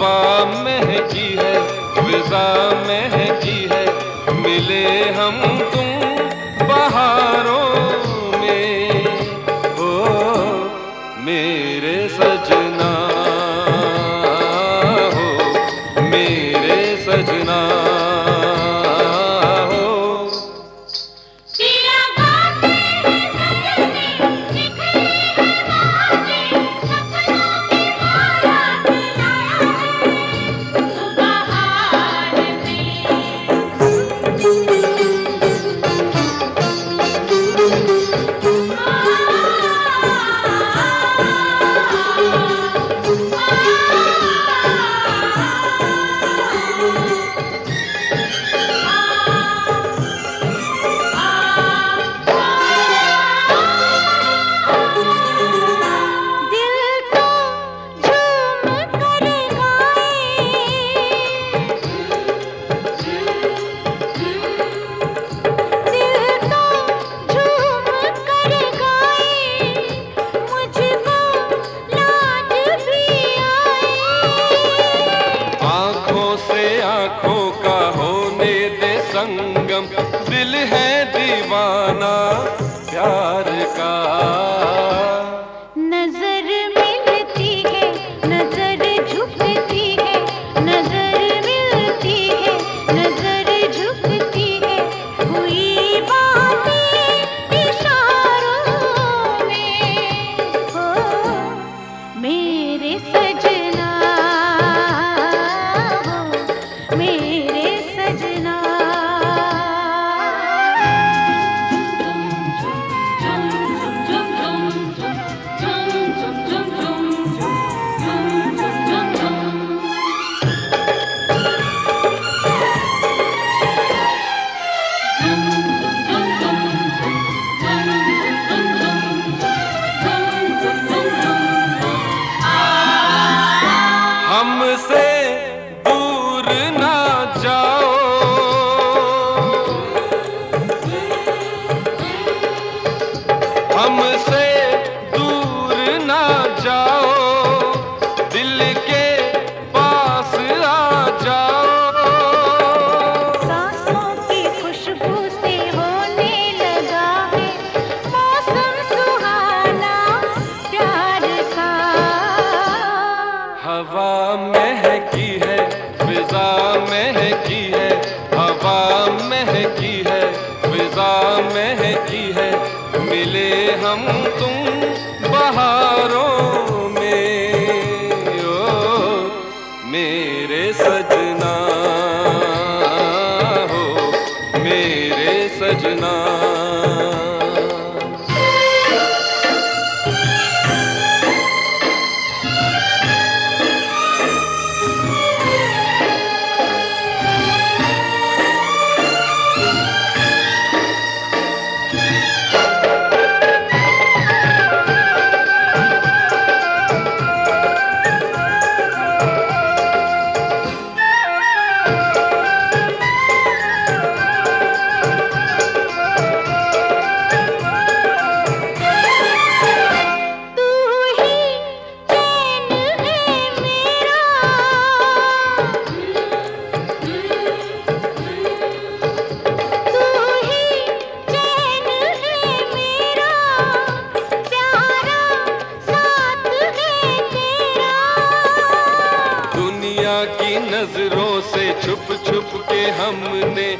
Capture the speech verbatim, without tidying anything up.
हवा महकी है, फिजा महकी है, मिले हम तुम बहारों में। ओ मेरे सजना हो, मेरे सजना आँखों का होने दे संगम, दिल है दीवाना प्यार का। नजर मिलती है, नजर झुकती है, नजर मिलती है, नजर झुकती है, हुई बातें इशारों में। हो मेरे सजना, मेरे सजना। हमसे दूर ना जाओ, हमसे दूर ना जाओ, दिल के पास आ जाओ। सांसों की खुशबू से होने लगा है मौसम सुहाना प्यार का। हवा महकी है, फिजा महकी है, हवा महकी है, फिजा महकी है, मिले हम तुम बहारों में। ओ मेरे सजना हो, मेरे सजना। की नजरों से छुप छुप के हमने